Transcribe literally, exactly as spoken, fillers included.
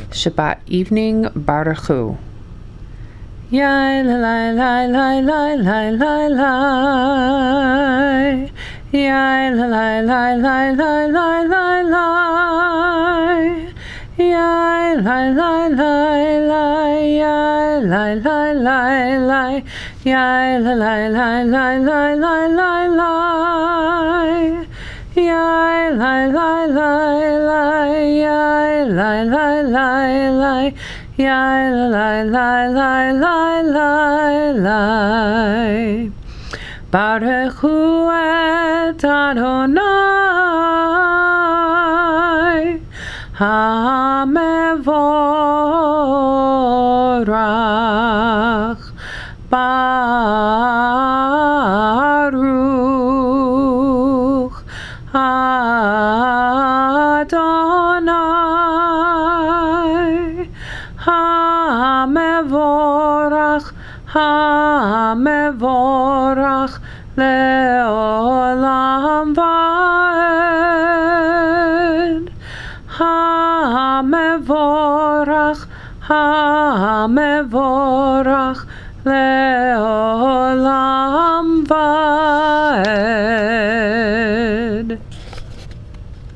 Shabbat evening, Baruch Hu. Yai la la la la la la la la. Yai la la la la la la la la. Yai la la la la. Yai la la la la. Yai la la la la la la la la. Yai la la la la. Yai la la la la. Yai la la la la la la. Baruch Hu et Adonai HaMevorach Baruch Adonai HaMevorach HaMevorach Le'olam Va'ed HaMevorach HaMevorach Le'olam Va'ed.